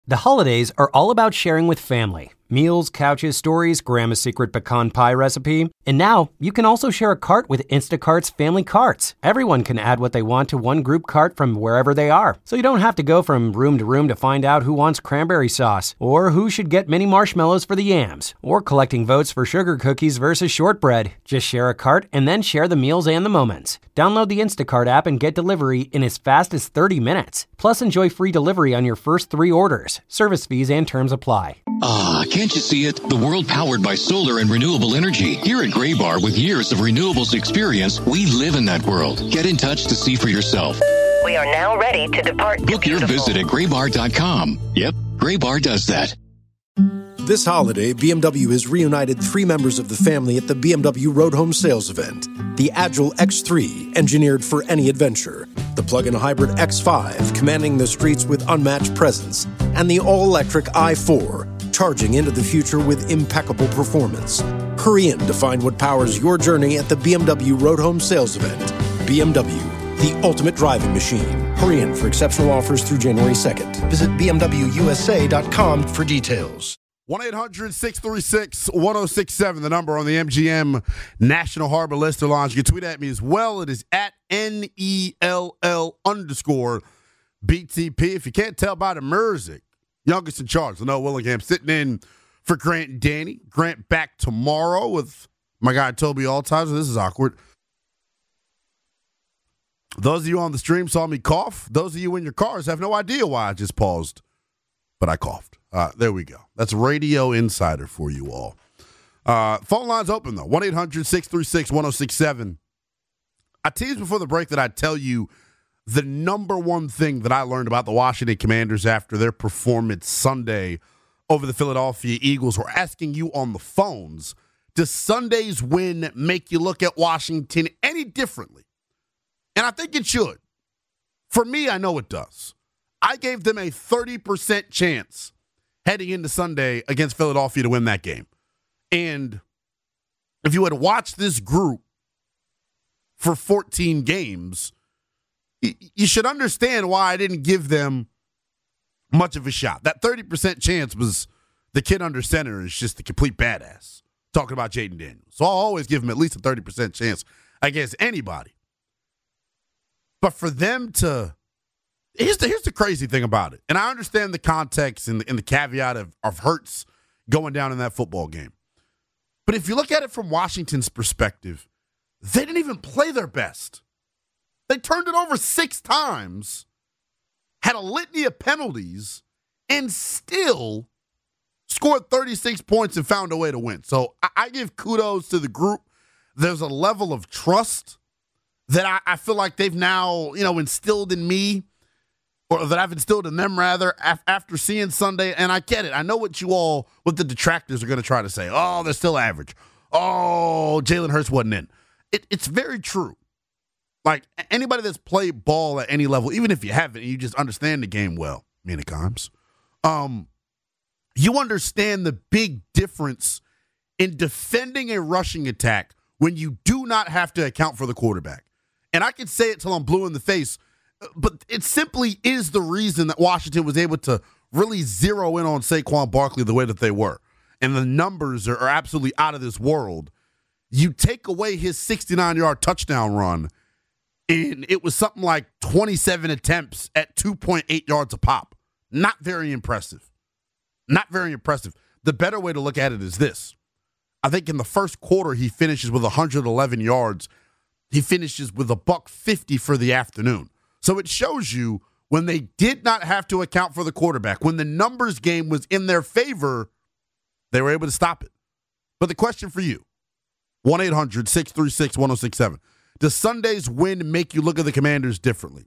The holidays are all about sharing with family. Meals, couches, stories, Grandma's secret pecan pie recipe. And now, you can also share a cart with Instacart's Family Carts. Everyone can add what they want to one group cart from wherever they are. So you don't have to go from room to find out who wants cranberry sauce, or who should get mini marshmallows for the yams, or collecting votes for sugar cookies versus shortbread. Just share a cart and then share the meals and the moments. Download the Instacart app and get delivery in as fast as 30 minutes. Plus, enjoy free delivery on your first 3 orders. Service fees and terms apply. Can't you see it? The world powered by solar and renewable energy. Here at Gray Bar, with years of renewables experience, we live in that world. Get in touch to see for yourself. We are now ready to depart. Book your visit at graybar.com. Yep, Gray Bar does that. This holiday, BMW has reunited 3 members of the family at the BMW Road Home Sales event. The Agile X3, engineered for any adventure. The plug-in hybrid X5, commanding the streets with unmatched presence. And the all-electric i4, charging into the future with impeccable performance. Hurry in to find what powers your journey at the BMW Road Home Sales event. BMW, the ultimate driving machine. Hurry in for exceptional offers through January 2nd. Visit BMWUSA.com for details. 1-800-636-1067, the number on the MGM National Harbor Lister Launch. You can tweet at me as well. It is at NELL_BTP. If you can't tell by the Merzik, youngest in charge, Noah Willingham, sitting in for Grant and Danny. Grant back tomorrow with my guy Toby Altizer. This is awkward. Those of you on the stream saw me cough. Those of you in your cars have no idea why I just paused, but I coughed. There we go. That's Radio Insider for you all. Phone line's open, though. 1-800-636-1067. I teased before the break that I'd tell you the number one thing that I learned about the Washington Commanders after their performance Sunday over the Philadelphia Eagles. We're asking you on the phones, does Sunday's win make you look at Washington any differently? And I think it should. For me, I know it does. I gave them a 30% chance heading into Sunday against Philadelphia to win that game. And if you had watched this group for 14 games, you should understand why I didn't give them much of a shot. That 30% chance was the kid under center is just a complete badass. Talking about Jaden Daniels. So I'll always give him at least a 30% chance against anybody. But for them to... Here's the crazy thing about it. And I understand the context and the caveat of Hurts going down in that football game. But if you look at it from Washington's perspective, they didn't even play their best. They turned it over 6 times, had a litany of penalties, and still scored 36 points and found a way to win. So I give kudos to the group. There's a level of trust that I feel like they've now, instilled in me, or that I've instilled in them, rather, after seeing Sunday. And I get it. I know what the detractors are going to try to say. Oh, they're still average. Oh, Jalen Hurts wasn't in. It's very true. Like, anybody that's played ball at any level, even if you haven't, you just understand the game well, many times, you understand the big difference in defending a rushing attack when you do not have to account for the quarterback. And I can say it till I'm blue in the face, but it simply is the reason that Washington was able to really zero in on Saquon Barkley the way that they were. And the numbers are absolutely out of this world. You take away his 69-yard touchdown run, and it was something like 27 attempts at 2.8 yards a pop. Not very impressive. Not very impressive. The better way to look at it is this. I think in the first quarter, he finishes with 111 yards. He finishes with $150 for the afternoon. So it shows you when they did not have to account for the quarterback, when the numbers game was in their favor, they were able to stop it. But the question for you, 1-800-636-1067. Does Sunday's win make you look at the Commanders differently?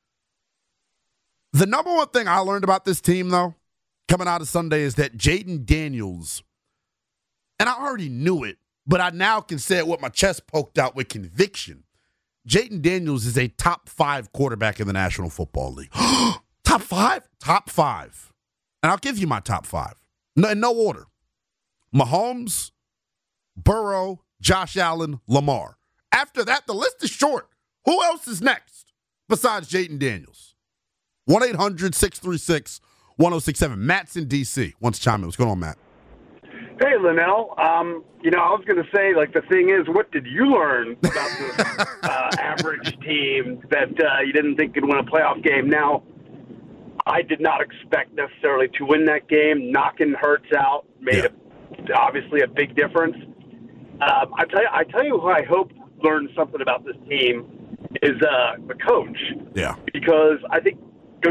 The number one thing I learned about this team, though, coming out of Sunday is that Jaden Daniels, and I already knew it, but I now can say it with my chest poked out with conviction. Jaden Daniels is a top 5 quarterback in the National Football League. Top 5? Top 5. And I'll give you my top 5. In no order. Mahomes, Burrow, Josh Allen, Lamar. After that, the list is short. Who else is next besides Jaden Daniels? 1-800-636-1067. 1067. Matt's in D.C. Wants to chime in. What's going on, Matt? Hey, Linnell. I was going to say, the thing is, what did you learn about this average team that you didn't think could win a playoff game? Now, I did not expect necessarily to win that game. Knocking Hurts out made obviously a big difference. I tell you who I hope learned something about this team is the coach. Yeah. Because I think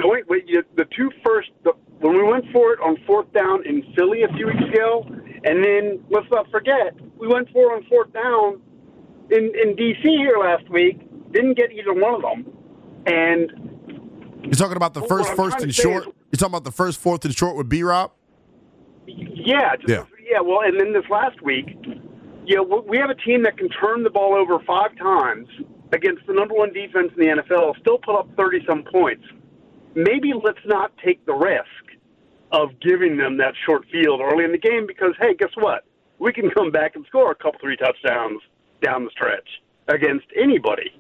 when we went for it on fourth down in Philly a few weeks ago, and then let's not forget, we went for it on fourth down in D.C. here last week, didn't get either one of them. And you're talking about the first and short? You're talking about the first fourth and short with B-Rob? Yeah. Well, and then this last week, we have a team that can turn the ball over 5 times against the number one defense in the NFL, still put up 30-some points. Maybe let's not take the risk of giving them that short field early in the game because, hey, guess what? We can come back and score a couple, 3 touchdowns down the stretch against anybody.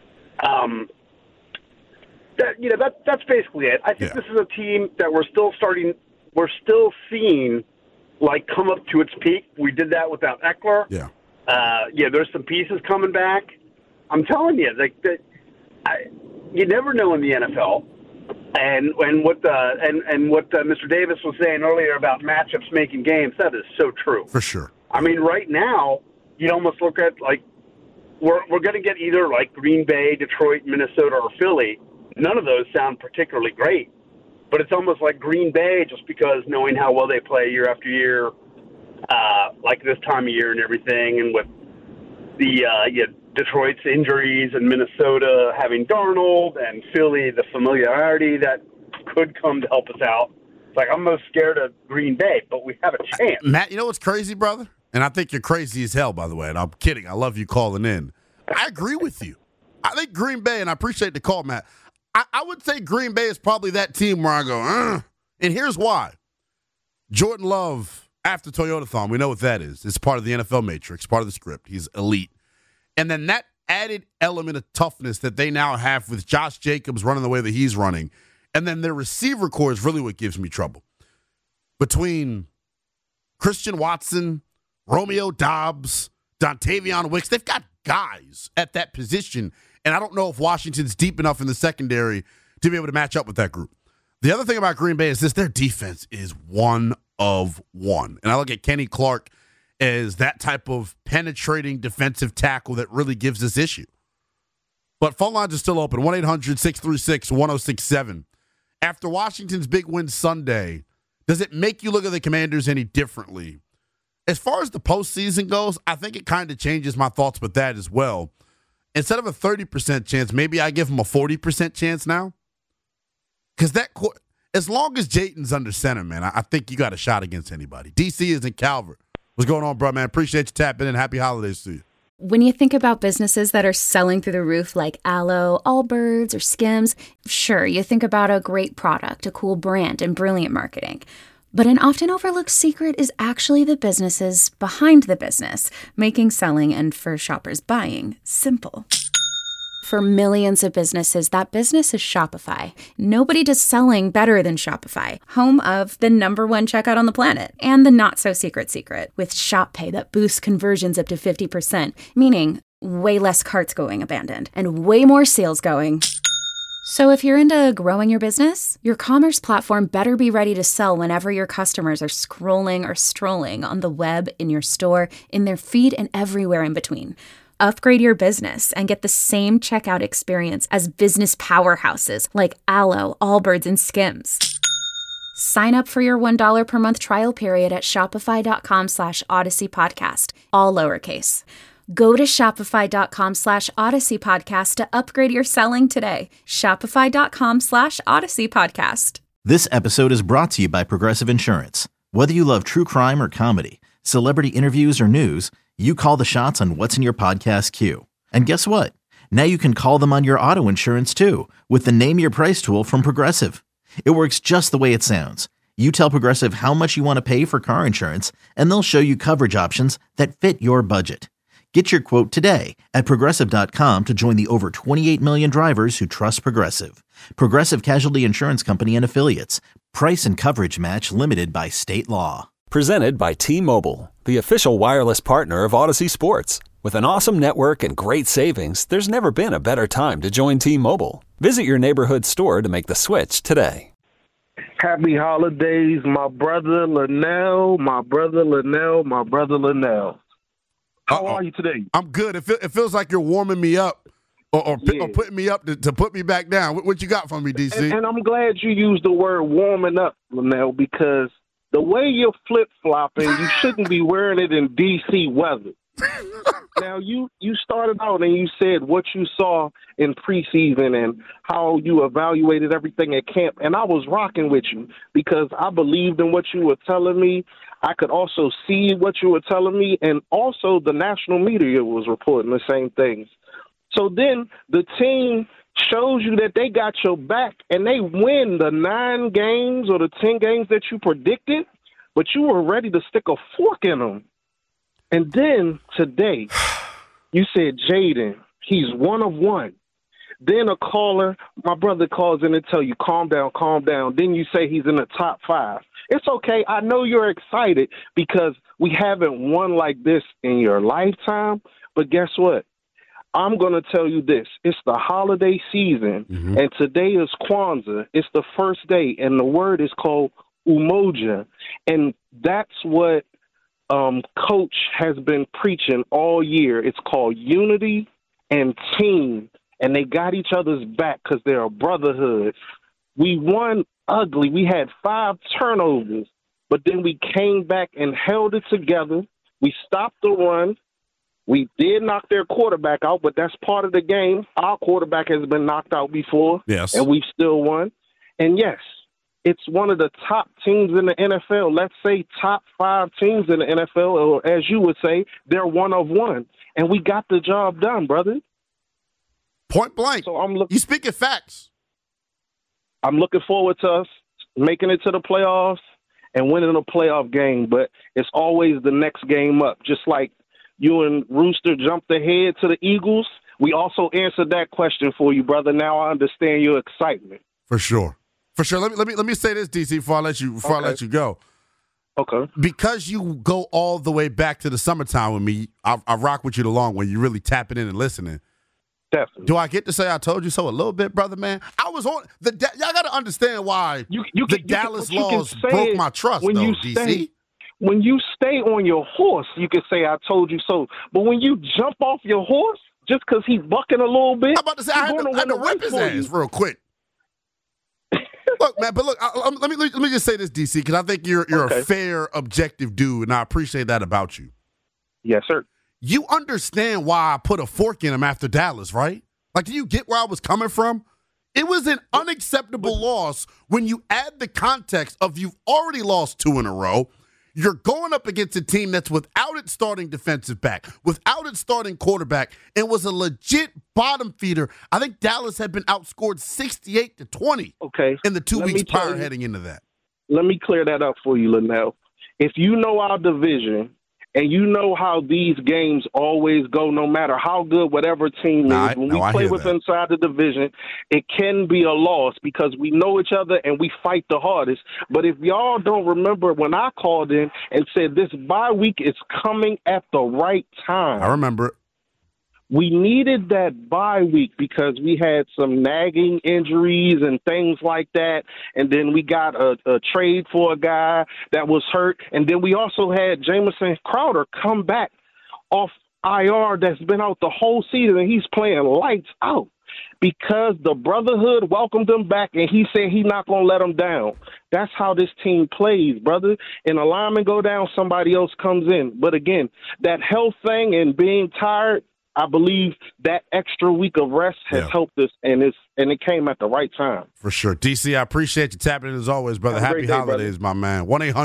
That's basically it. I think this is a team that we're still seeing come up to its peak. We did that without Eckler. There's some pieces coming back. I'm telling you, you never know in the NFL. And what Mr. Davis was saying earlier about matchups making games, that is so true. For sure. I mean, right now, you almost look at we're going to get either Green Bay, Detroit, Minnesota, or Philly. None of those sound particularly great, but it's almost like Green Bay just because knowing how well they play year after year, this time of year and everything, and with the Detroit's injuries and Minnesota having Darnold and Philly, the familiarity that could come to help us out. It's I'm most scared of Green Bay, but we have a chance. Matt, you know what's crazy, brother? And I think you're crazy as hell, by the way, and I'm kidding. I love you calling in. I agree with you. I think Green Bay, and I appreciate the call, Matt, I would say Green Bay is probably that team where I go, and here's why. Jordan Love, after Toyotathon, we know what that is. It's part of the NFL matrix, part of the script. He's elite. And then that added element of toughness that they now have with Josh Jacobs running the way that he's running, and then their receiver core is really what gives me trouble. Between Christian Watson, Romeo Doubs, Dontavion Wicks, they've got guys at that position, and I don't know if Washington's deep enough in the secondary to be able to match up with that group. The other thing about Green Bay is their defense is one of one. And I look at Kenny Clark as that type of penetrating defensive tackle that really gives this issue. But phone lines are still open, 1-800-636-1067. After Washington's big win Sunday, does it make you look at the Commanders any differently? As far as the postseason goes, I think it kind of changes my thoughts with that as well. Instead of a 30% chance, maybe I give them a 40% chance now. Because as long as Jayton's under center, man, I think you got a shot against anybody. DC isn't Calvert. What's going on, bro, man? Appreciate you tapping in. Happy holidays to you. When you think about businesses that are selling through the roof like Aloe, Allbirds, or Skims, sure, you think about a great product, a cool brand, and brilliant marketing. But an often overlooked secret is actually the businesses behind the business, making selling and, for shoppers, buying simple. For millions of businesses, that business is Shopify. Nobody does selling better than Shopify, home of the #1 checkout on the planet and the not-so-secret secret with Shop Pay that boosts conversions up to 50%, meaning way less carts going abandoned and way more sales going. So if you're into growing your business, your commerce platform better be ready to sell whenever your customers are scrolling or strolling on the web, in your store, in their feed, and everywhere in between. Upgrade your business and get the same checkout experience as business powerhouses like Aloe, Allbirds, and Skims. Sign up for your $1 per month trial period at shopify.com/Odyssey Podcast, all lowercase. Go to shopify.com/Odyssey Podcast to upgrade your selling today. Shopify.com/Odyssey Podcast. This episode is brought to you by Progressive Insurance. Whether you love true crime or comedy, celebrity interviews or news, you call the shots on what's in your podcast queue. And guess what? Now you can call them on your auto insurance too with the Name Your Price tool from Progressive. It works just the way it sounds. You tell Progressive how much you want to pay for car insurance, and they'll show you coverage options that fit your budget. Get your quote today at Progressive.com to join the over 28 million drivers who trust Progressive. Progressive Casualty Insurance Company and Affiliates. Price and coverage match limited by state law. Presented by T-Mobile, the official wireless partner of Odyssey Sports. With an awesome network and great savings, there's never been a better time to join T-Mobile. Visit your neighborhood store to make the switch today. Happy holidays, my brother Linnell, my brother Linnell, my brother Linnell. How are you today? I'm good. It feels like you're warming me up or putting me up to put me back down. What you got for me, DC? And I'm glad you used the word warming up, Linnell, because the way you're flip-flopping, you shouldn't be wearing it in D.C. weather. Now, you started out and you said what you saw in preseason and how you evaluated everything at camp, and I was rocking with you because I believed in what you were telling me. I could also see what you were telling me, and also the national media was reporting the same things. So then the team shows you that they got your back, and they win the 9 games or the 10 games that you predicted, but you were ready to stick a fork in them. And then today, you said, Jaden, he's one of one. Then a caller, my brother calls in and tell you, calm down, calm down. Then you say he's in the top 5. It's okay. I know you're excited because we haven't won like this in your lifetime. But guess what? I'm going to tell you this. It's the holiday season, and today is Kwanzaa. It's the first day, and the word is called umoja. And that's what Coach has been preaching all year. It's called unity and team, and they got each other's back because they're a brotherhood. We won ugly. We had 5 turnovers, but then we came back and held it together. We stopped the run. We did knock their quarterback out, but that's part of the game. Our quarterback has been knocked out before, yes, and we've still won. And, yes, it's one of the top teams in the NFL. Let's say top 5 teams in the NFL, or as you would say, they're one of one. And we got the job done, brother. Point blank. So you speaking facts. I'm looking forward to us making it to the playoffs and winning a playoff game, but it's always the next game up. Just like you and Rooster jumped ahead to the Eagles, we also answered that question for you, brother. Now I understand your excitement. For sure. For sure. Let me say this, DC, before I let you go. Okay. Because you go all the way back to the summertime with me, I rock with you the long way. You really tapping in and listening. Definitely. Do I get to say I told you so a little bit, brother, man? I was on the y'all got to understand why the Dallas laws broke my trust, though, DC. When you stay on your horse, you can say I told you so. But when you jump off your horse, just because he's bucking a little bit, I'm about to say I had to whip his ass real quick. Look, man, but look, let me just say this, DC, because I think you're a fair, objective dude, and I appreciate that about you. Yes, sir. You understand why I put a fork in him after Dallas, right? Like, do you get where I was coming from? It was an unacceptable loss when you add the context of you've already lost 2 in a row. You're going up against a team that's without its starting defensive back, without its starting quarterback, and was a legit bottom feeder. I think Dallas had been outscored 68-20 in the 2 weeks prior heading into that. Let me clear that up for you, Linnell. If you know our division and you know how these games always go, no matter how good whatever team is, when we play with inside the division, it can be a loss because we know each other and we fight the hardest. But if y'all don't remember when I called in and said this bye week is coming at the right time. I remember it. We needed that bye week because we had some nagging injuries and things like that. And then we got a trade for a guy that was hurt. And then we also had Jamison Crowder come back off IR that's been out the whole season, and he's playing lights out because the brotherhood welcomed him back, and he said he's not going to let him down. That's how this team plays, brother. And a lineman go down, somebody else comes in. But again, that health thing and being tired, I believe that extra week of rest has helped us, and it came at the right time. For sure. DC, I appreciate you tapping in as always, brother. Happy holidays, brother. My man.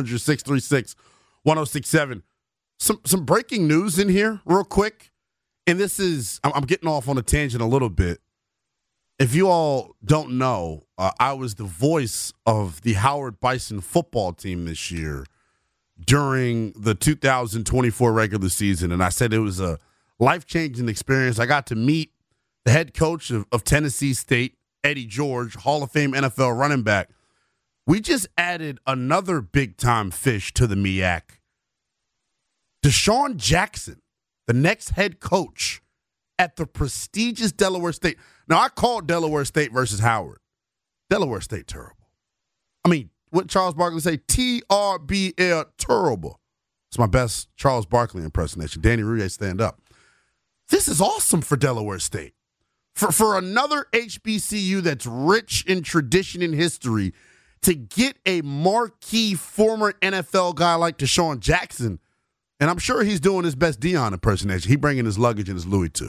1-800-636-1067. Some breaking news in here real quick. And this is, I'm getting off on a tangent a little bit. If you all don't know, I was the voice of the Howard Bison football team this year during the 2024 regular season, and I said it was a life-changing experience. I got to meet the head coach of Tennessee State, Eddie George, Hall of Fame NFL running back. We just added another big-time fish to the MEAC. Deshaun Jackson, the next head coach at the prestigious Delaware State. Now, I called Delaware State versus Howard. Delaware State terrible. I mean, what Charles Barkley say? TRBL, terrible. It's my best Charles Barkley impersonation. Danny Rouillet, stand up. This is awesome for Delaware State. For another HBCU that's rich in tradition and history, to get a marquee former NFL guy like Deshaun Jackson, and I'm sure he's doing his best Deion impersonation. He bringing his luggage and his Louis too.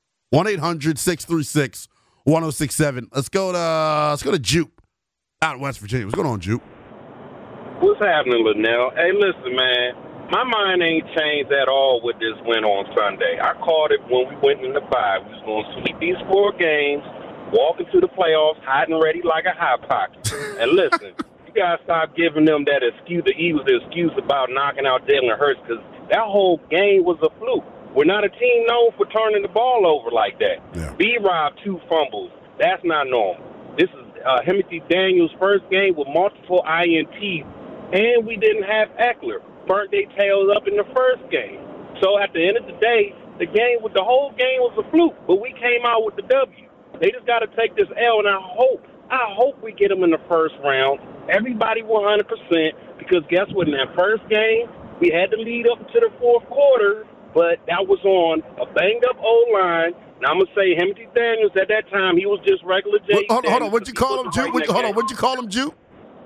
1-800-636-1067. Let's go to Jupe out in West Virginia. What's going on, Jupe? What's happening, Linnell? Hey, listen, man. My mind ain't changed at all with this win on Sunday. I called it when we went in the bye. We was going to sweep these 4 games, walk into the playoffs, hot and ready like a hot pocket. And listen, you got to stop giving them that excuse, the excuse about knocking out Jalen Hurts, because that whole game was a fluke. We're not a team known for turning the ball over like that. Yeah. B-Rob 2 fumbles. That's not normal. This is Timothy Daniels' first game with multiple INTs, and we didn't have Eckler. Burnt their tails up in the first game. So at the end of the day, the whole game was a fluke, but we came out with the W. They just got to take this L, and I hope we get them in the first round. Everybody 100%, because guess what? In that first game, we had to lead up to the fourth quarter, but that was on a banged-up O-line. Now, I'm going to say Timothy Daniels at that time, he was just regular J. Hold on. What'd you call him, Jupe? What'd you call him, Jupe?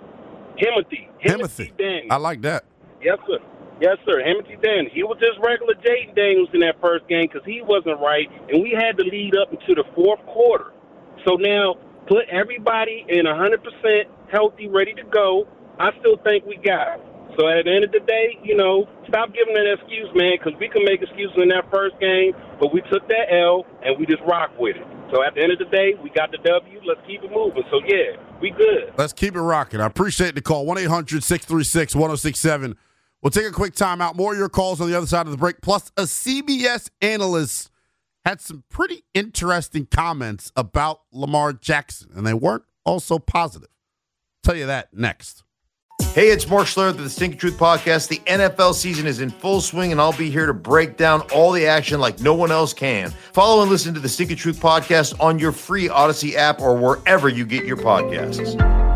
Timothy Daniels. I like that. Yes, sir. Yes, sir. Timothy Daniels. He was just regular Jaden Daniels in that first game because he wasn't right, and we had to lead up into the fourth quarter. So now put everybody in 100% healthy, ready to go. I still think we got it. So at the end of the day, stop giving that excuse, man, because we can make excuses in that first game, but we took that L and we just rock with it. So at the end of the day, we got the W. Let's keep it moving. So, yeah, we good. Let's keep it rocking. I appreciate the call. 1-800-636-1067. We'll take a quick timeout. More of your calls on the other side of the break. Plus, a CBS analyst had some pretty interesting comments about Lamar Jackson, and they weren't all so positive. I'll tell you that next. Hey, it's Mark Schlereth of the Stinking Truth Podcast. The NFL season is in full swing, and I'll be here to break down all the action like no one else can. Follow and listen to the Stinking Truth Podcast on your free Odyssey app or wherever you get your podcasts.